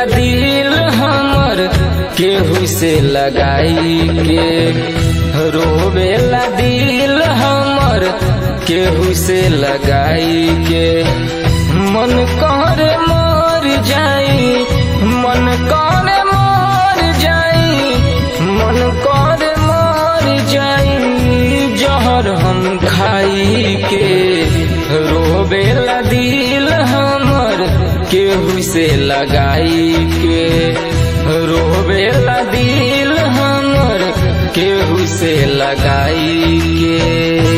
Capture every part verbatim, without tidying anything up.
रोवेला दिल हमर केहू से लगाई के, रोवेला दिल हमर केहू से लगाई के। मन करे मर जाई, मन करे मर जाई, मन करे मर जाई जहर हम खाई के। रोवेला दिल हमर केहू से लगाई के, रोवेला दिल हमर केहू से लगाई के।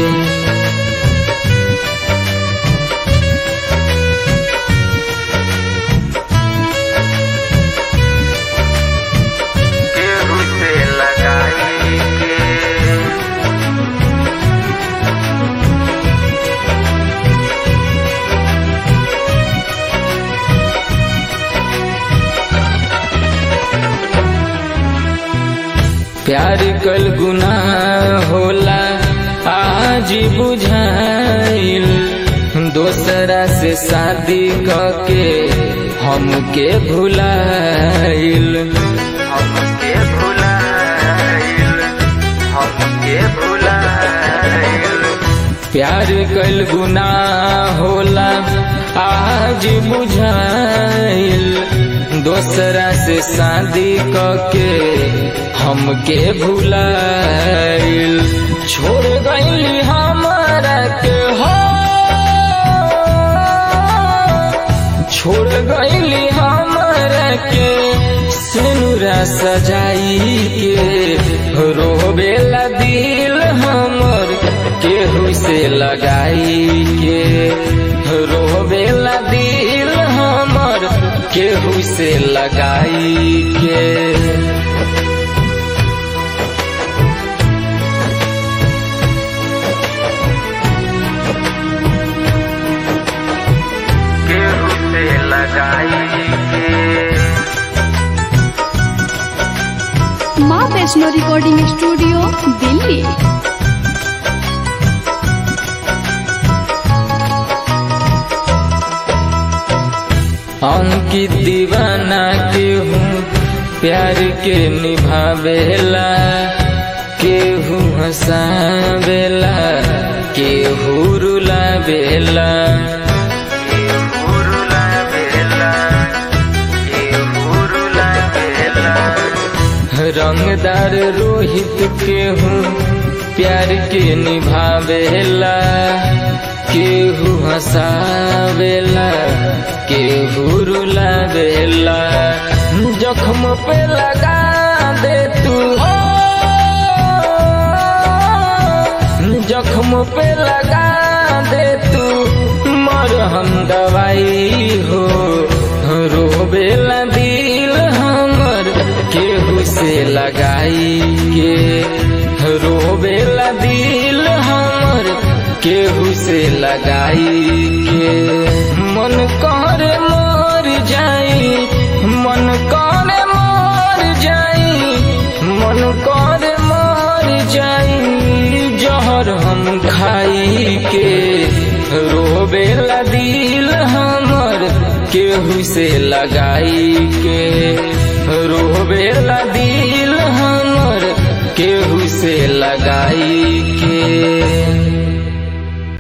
प्यार कल गुनाह होला आज बुझाइल, दोसरा से शादी करके हमके भुलाइल, हमके भुलाइल, हमके भुलाइल। प्यार कल गुनाह होला आज बुझाइल, दोसरा से शादी करके हमके भुलाइल। छोड़ गईली हमारा के हो, छोड़ गईली हमारा के सिनुरा सजाई के। रोवेला दिल हमर केहू से लगाई के, रोवेला दिल हमर केहू से लगाई के। Maa Vaishno recording studio Delhi. अंकित दीवाना केहू प्यार के निभावेला, केहू हंसावेला, केहू रुलावेला, रंगदार रोहित केहू प्यार के निभावेला, केहू हंसावेला, केहू रुलावेला। जख्म पे लगा दे तू, जख्म पे लगा दे तू मरहम दवाई हो। रोवेला दिल हमर केहू से लगाई के, रोवेला दिल हमर केहू से लगाई के। मन करे मर जाई, मन करे मर जाई, मन करे मर जाई जहर हम खाई के। रोवेला दिल हमर केहू से लगाई के, रोवेला दिल हमर केहू से लगाई